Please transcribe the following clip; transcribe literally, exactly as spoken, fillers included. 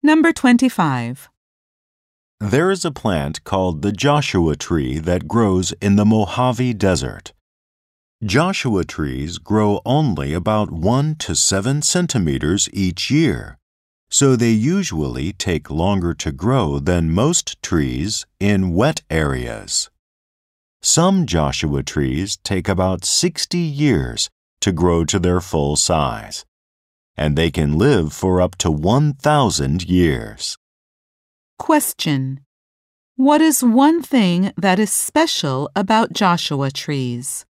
Number twenty-five. There is a plant called the Joshua tree that grows in the Mojave Desert. Joshua trees grow only about one to seven centimeters each year, so they usually take longer to grow than most trees in wet areas. Some Joshua trees take about sixty years to grow to their full size, and they can live for up to one thousand years. Question. What is one thing that is special about Joshua trees?